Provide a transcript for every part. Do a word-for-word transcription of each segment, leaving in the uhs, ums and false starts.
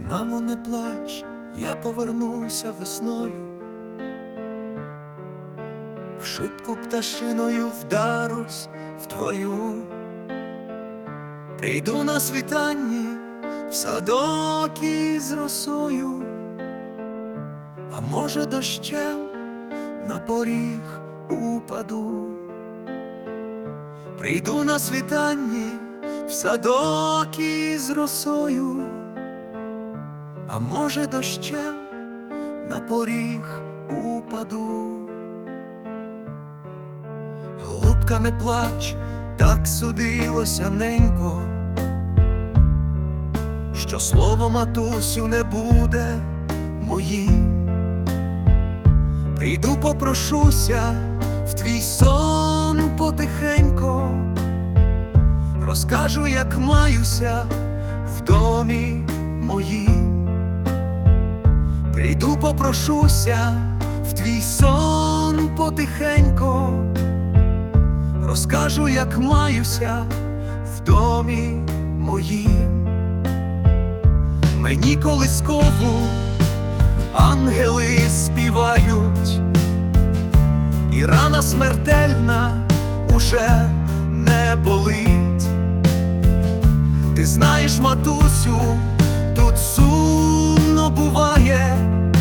Мамо, не плач, я повернуся весною, в шибку пташиною вдарусь в твою. Прийду на світанні в садок із росою, а може дощем на поріг упаду. Прийду на світанні в садок із росою, а може дощем на поріг упаду. Голубка, не плач, так судилося, ненько, що слово матусю не буде моїм. Прийду, попрошуся в твій сон потихенько, розкажу, як маюся в домі моїм. Прийду, попрошуся в твій сон потихенько, розкажу, як маюся в домі моїм. Мені колискову ангели співають, і рана смертельна уже не болить. Ти знаєш, матусю, тут сумно буває,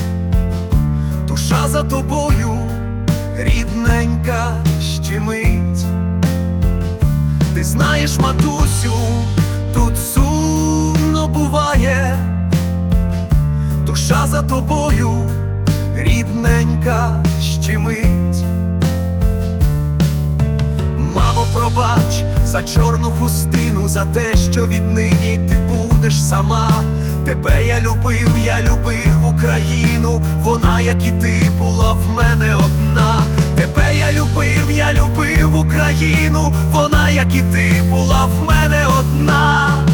душа за тобою рідненька щемить. Ти знаєш, матусю, тут сумно буває, душа за тобою рідненька щемить. Мамо, пробач за чорну хустину, за те, що віднині ти будеш сама. Тебе я любив, я любив Україну, вона, як і ти, була в мене одна. Тебе я любив, я любив Україну, вона, як і ти, була в мене одна.